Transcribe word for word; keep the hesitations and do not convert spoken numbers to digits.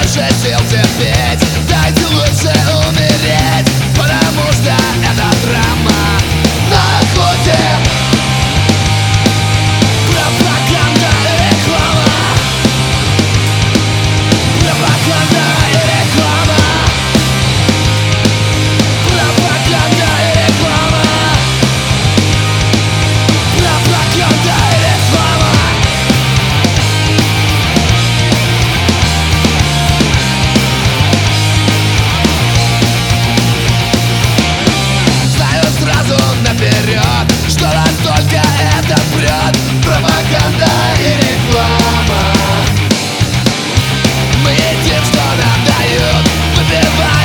больше сил терпеть. Дайте лучше умереть, потому что это драма на охоте. Пропаганда и реклама. Пропаганда и реклама. Пропаганда и реклама. Пропаганда и реклама. Знаю сразу наперед, что настолько это врет. Пропаганда и реклама. Мы едим, что нам дают, выпиваем.